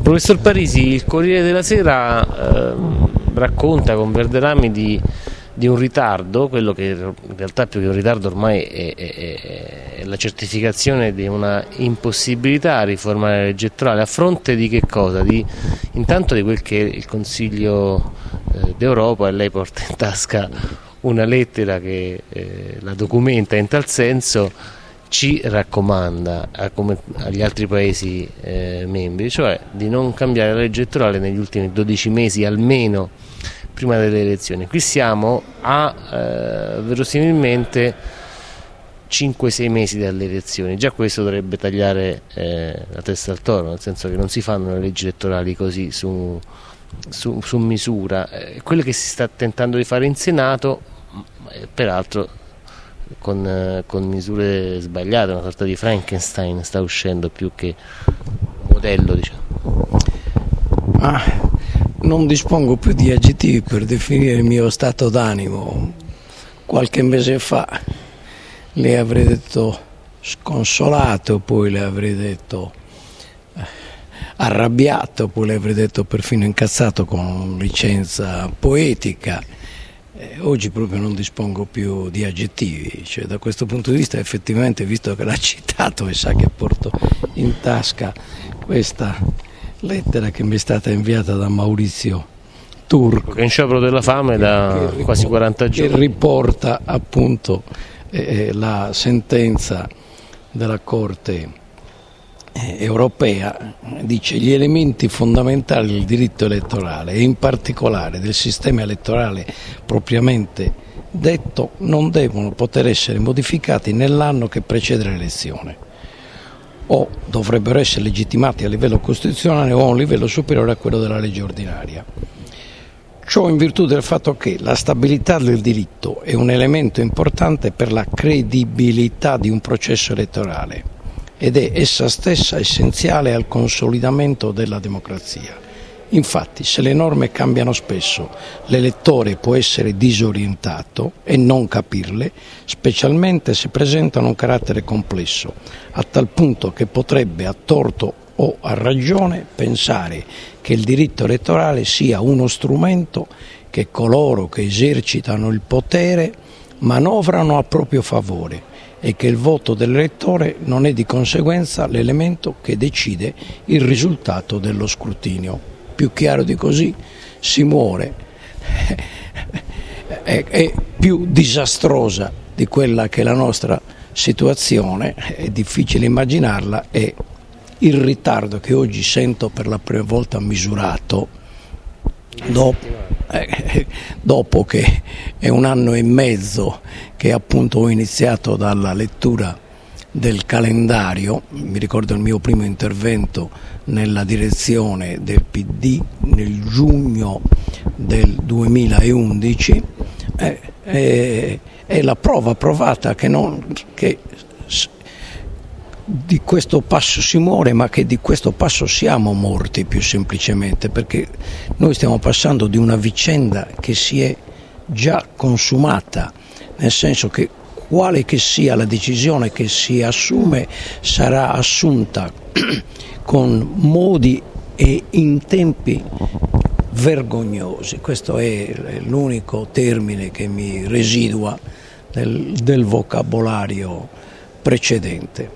Professor Parisi, il Corriere della Sera racconta con Verderami di un ritardo, quello che in realtà più che un ritardo ormai è la certificazione di una impossibilità a riformare la legge elettorale, a fronte di che cosa? Intanto di quel che il Consiglio d'Europa, e lei porta in tasca una lettera che la documenta in tal senso, ci raccomanda come agli altri Paesi membri, cioè di non cambiare la legge elettorale negli ultimi 12 mesi almeno prima delle elezioni. Qui siamo a verosimilmente 5-6 mesi dalle elezioni. Già questo dovrebbe tagliare la testa al toro, nel senso che non si fanno le leggi elettorali così su misura. Quello che si sta tentando di fare in Senato, peraltro con misure sbagliate, una sorta di Frankenstein sta uscendo più che un modello, diciamo. Non dispongo più di aggettivi per definire il mio stato d'animo. Qualche mese fa le avrei detto sconsolato, poi le avrei detto arrabbiato, poi le avrei detto perfino incazzato con licenza poetica. Oggi proprio non dispongo più di aggettivi, cioè da questo punto di vista effettivamente, visto che l'ha citato e sa che porto in tasca questa lettera che mi è stata inviata da Maurizio Turco, che è in sciopero della fame da quasi 40 giorni, che riporta appunto la sentenza della Corte europea, dice: gli elementi fondamentali del diritto elettorale e in particolare del sistema elettorale propriamente detto non devono poter essere modificati nell'anno che precede l'elezione, o dovrebbero essere legittimati a livello costituzionale o a un livello superiore a quello della legge ordinaria. Ciò in virtù del fatto che la stabilità del diritto è un elemento importante per la credibilità di un processo elettorale ed è essa stessa essenziale al consolidamento della democrazia. Infatti, se le norme cambiano spesso, l'elettore può essere disorientato e non capirle, specialmente se presentano un carattere complesso, a tal punto che potrebbe, a torto o a ragione, pensare che il diritto elettorale sia uno strumento che coloro che esercitano il potere manovrano a proprio favore e che il voto dell'elettore non è di conseguenza l'elemento che decide il risultato dello scrutinio. Più chiaro di così si muore. È più disastrosa di quella che è la nostra situazione, è difficile immaginarla, e il ritardo che oggi sento per la prima volta misurato dopo che è 1 anno e mezzo che appunto ho iniziato dalla lettura del calendario. Mi ricordo il mio primo intervento nella direzione del PD nel giugno del 2011, è la prova provata che di questo passo si muore, ma che di questo passo siamo morti, più semplicemente, perché noi stiamo passando di una vicenda che si è già consumata, nel senso che quale che sia la decisione che si assume sarà assunta con modi e in tempi vergognosi. Questo è l'unico termine che mi residua del vocabolario precedente.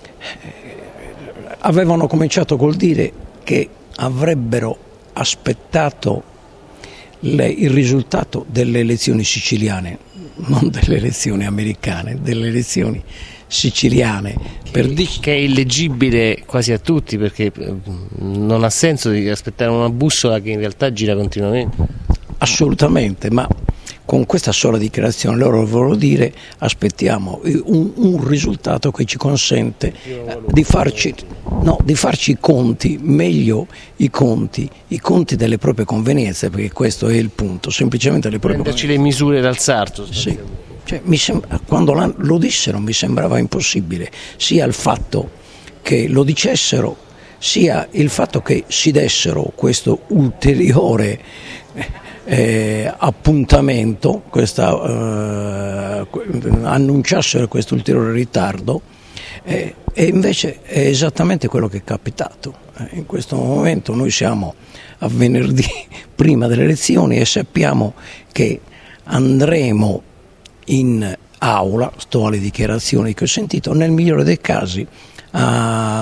Avevano cominciato col dire che avrebbero aspettato il risultato delle elezioni siciliane, non delle elezioni americane, delle elezioni siciliane, che è illeggibile quasi a tutti, perché non ha senso di aspettare una bussola che in realtà gira continuamente. Assolutamente, ma con questa sola dichiarazione loro vogliono dire: aspettiamo un risultato che ci consente di farci i conti, meglio i conti delle proprie convenienze, perché questo è il punto, semplicemente le proprie convenienze. Le misure dal sarto. Sì. Cioè, quando lo dissero mi sembrava impossibile, sia il fatto che lo dicessero, sia il fatto che si dessero questo ulteriore appuntamento, annunciassero questo ulteriore ritardo, E invece è esattamente quello che è capitato. In questo momento noi siamo a venerdì prima delle elezioni e sappiamo che andremo in aula, sto alle dichiarazioni che ho sentito, nel migliore dei casi alla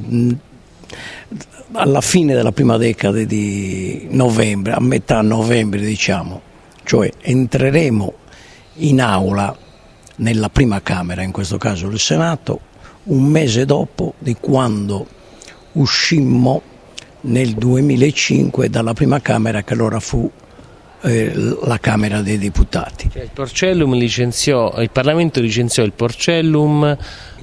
fine della prima decade di novembre, a metà novembre diciamo, cioè entreremo in aula nella prima Camera, in questo caso il Senato, un mese dopo di quando uscimmo nel 2005 dalla prima Camera, che allora fu la Camera dei Deputati. Cioè il Parlamento licenziò il Porcellum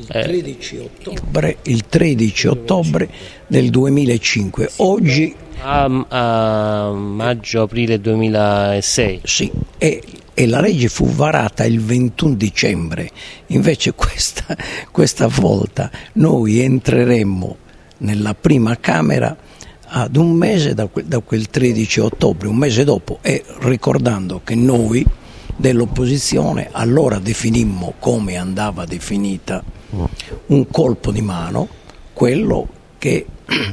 il 13 ottobre del 2005. Oggi a maggio-aprile 2006. Sì, e la legge fu varata il 21 dicembre. Invece questa volta noi entreremmo nella prima Camera ad un mese da quel 13 ottobre, un mese dopo, e ricordando che noi dell'opposizione allora definimmo come andava definita un colpo di mano, quello che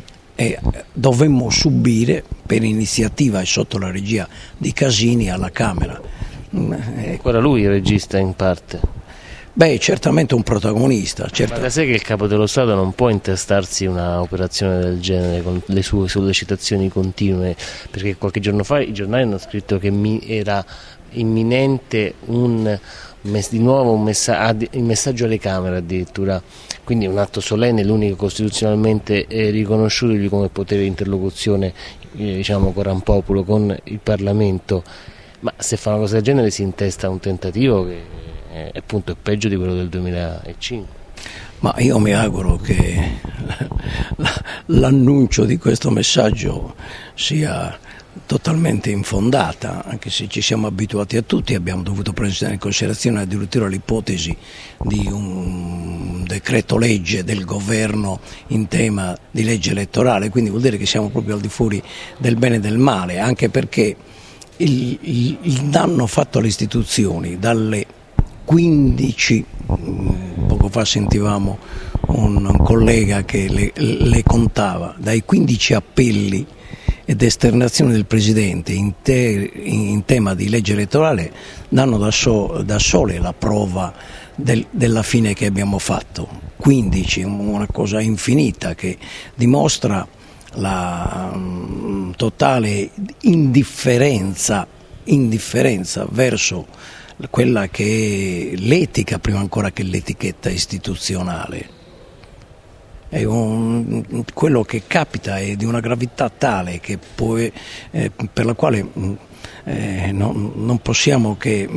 dovemmo subire per iniziativa e sotto la regia di Casini alla Camera. Ancora lui il regista in parte. Beh, certamente un protagonista. Ma da sé che il Capo dello Stato non può intestarsi una operazione del genere con le sue sollecitazioni continue, perché qualche giorno fa i giornali hanno scritto che era imminente di nuovo il messaggio alle Camere addirittura, quindi un atto solenne, l'unico costituzionalmente riconosciuto come potere di interlocuzione, diciamo coram populo, con il Parlamento. Ma se fa una cosa del genere si intesta un tentativo che appunto è peggio di quello del 2005. Ma io mi auguro che l'annuncio di questo messaggio sia totalmente infondata, anche se ci siamo abituati a tutti, abbiamo dovuto prendere in considerazione addirittura l'ipotesi di un decreto legge del governo in tema di legge elettorale, quindi vuol dire che siamo proprio al di fuori del bene e del male, anche perché il danno fatto alle istituzioni dalle 15, poco fa sentivamo un collega che le contava, dai 15 appelli ed esternazioni del Presidente in tema di legge elettorale danno da sole la prova della fine che abbiamo fatto. 15, una cosa infinita che dimostra la totale indifferenza verso quella che è l'etica prima ancora che l'etichetta istituzionale. Quello che capita è di una gravità tale che per la quale non possiamo che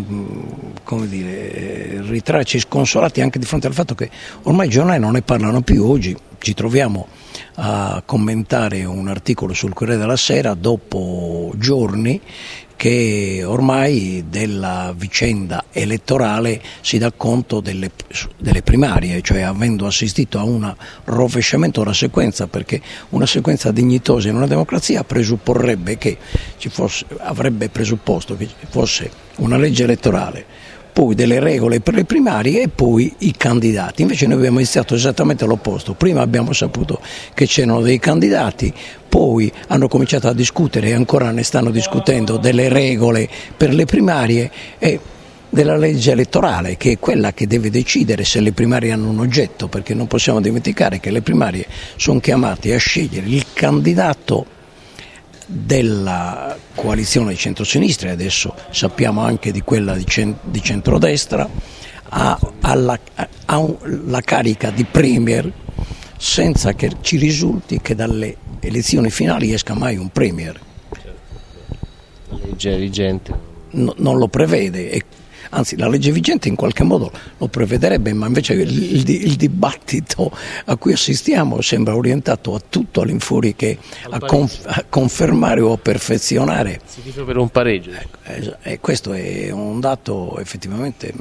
ritrarci sconsolati anche di fronte al fatto che ormai i giornali non ne parlano più. Oggi ci troviamo a commentare un articolo sul Corriere della Sera dopo giorni che ormai della vicenda elettorale si dà conto delle primarie, cioè avendo assistito a un rovesciamento della sequenza, perché una sequenza dignitosa in una democrazia presupporrebbe che avrebbe presupposto che ci fosse una legge elettorale, poi delle regole per le primarie e poi i candidati. Invece noi abbiamo iniziato esattamente l'opposto: prima abbiamo saputo che c'erano dei candidati, poi hanno cominciato a discutere e ancora ne stanno discutendo delle regole per le primarie e della legge elettorale, che è quella che deve decidere se le primarie hanno un oggetto, perché non possiamo dimenticare che le primarie sono chiamate a scegliere il candidato della coalizione di centrosinistra, e adesso sappiamo anche di quella di centrodestra, alla carica di premier, senza che ci risulti che dalle elezioni finali esca mai un premier. La legge vigente non lo prevede, anzi la legge vigente in qualche modo lo prevederebbe, ma invece il dibattito a cui assistiamo sembra orientato a tutto all'infuori che a confermare o a perfezionare. Si dice per un pareggio. E questo è un dato effettivamente,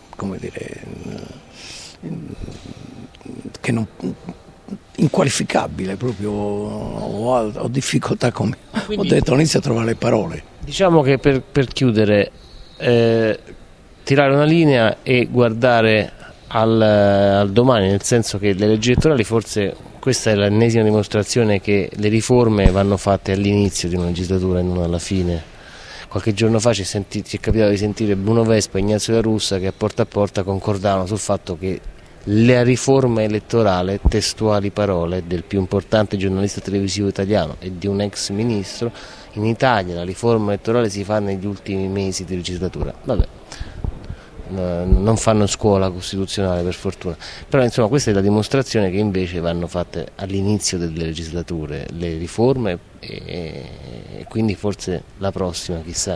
che non inqualificabile, proprio ho difficoltà, come quindi, ho detto all'inizio, a trovare le parole. Diciamo che per chiudere, tirare una linea e guardare al domani, nel senso che le leggi elettorali, forse questa è l'ennesima dimostrazione che le riforme vanno fatte all'inizio di una legislatura e non alla fine. Qualche giorno fa ci è capitato di sentire Bruno Vespa e Ignazio La Russa che a porta concordavano sul fatto che la riforma elettorale, testuali parole del più importante giornalista televisivo italiano e di un ex ministro, in Italia la riforma elettorale si fa negli ultimi mesi di legislatura. Vabbè, non fanno scuola costituzionale per fortuna, però insomma questa è la dimostrazione che invece vanno fatte all'inizio delle legislature le riforme e quindi forse la prossima chissà.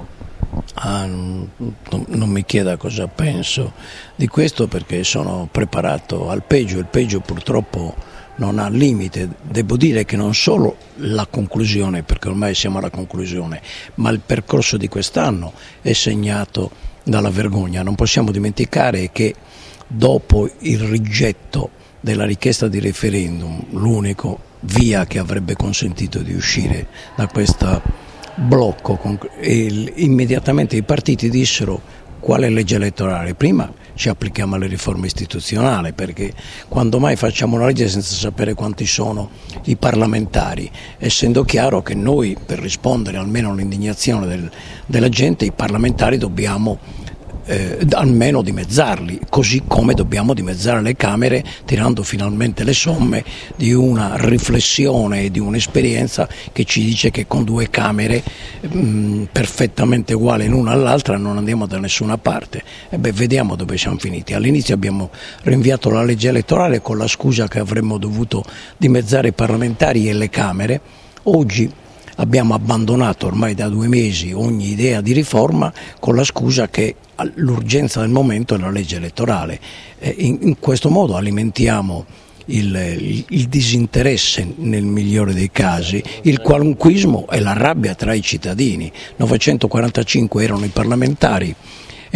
Non mi chieda cosa penso di questo, perché sono preparato al peggio. Il peggio purtroppo non ha limite. Devo dire che non solo la conclusione, perché ormai siamo alla conclusione, ma il percorso di quest'anno è segnato dalla vergogna. Non possiamo dimenticare che dopo il rigetto della richiesta di referendum, l'unico via che avrebbe consentito di uscire da questo blocco, immediatamente i partiti dissero: quale legge elettorale? Prima ci applichiamo alle riforme istituzionali, perché quando mai facciamo una legge senza sapere quanti sono i parlamentari, essendo chiaro che noi, per rispondere almeno all'indignazione della gente, i parlamentari dobbiamo almeno dimezzarli, così come dobbiamo dimezzare le Camere, tirando finalmente le somme di una riflessione e di un'esperienza che ci dice che con due Camere perfettamente uguali l'una all'altra non andiamo da nessuna parte. E vediamo dove siamo finiti. All'inizio abbiamo rinviato la legge elettorale con la scusa che avremmo dovuto dimezzare i parlamentari e le Camere. Oggi abbiamo abbandonato ormai da 2 mesi ogni idea di riforma con la scusa che l'urgenza del momento è la legge elettorale. In questo modo alimentiamo il disinteresse nel migliore dei casi, il qualunquismo e la rabbia tra i cittadini. 945 erano i parlamentari e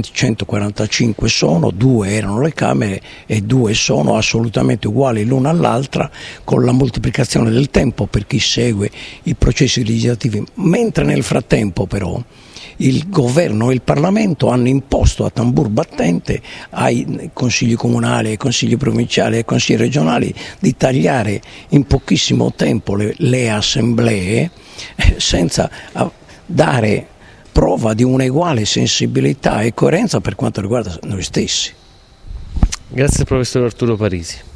945 sono, 2 erano le Camere e 2 sono assolutamente uguali l'una all'altra, con la moltiplicazione del tempo per chi segue i processi legislativi, mentre nel frattempo però il governo e il Parlamento hanno imposto a tambur battente ai consigli comunali, ai consigli provinciali, ai consigli regionali di tagliare in pochissimo tempo le assemblee senza dare prova di un'uguale sensibilità e coerenza per quanto riguarda noi stessi. Grazie professor Arturo Parisi.